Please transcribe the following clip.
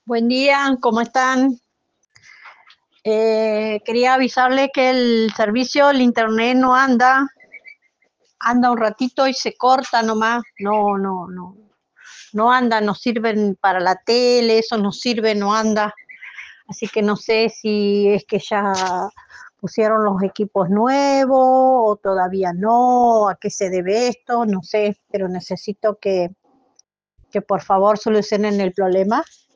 Buen día, ¿cómo están? Quería avisarle que el internet no anda un ratito y se corta nomás. No anda, no sirven para la tele, eso no sirve, no anda. Así que no sé si es que ya pusieron los equipos nuevos o todavía no, a qué se debe esto, no sé, pero necesito que por favor solucionen el problema.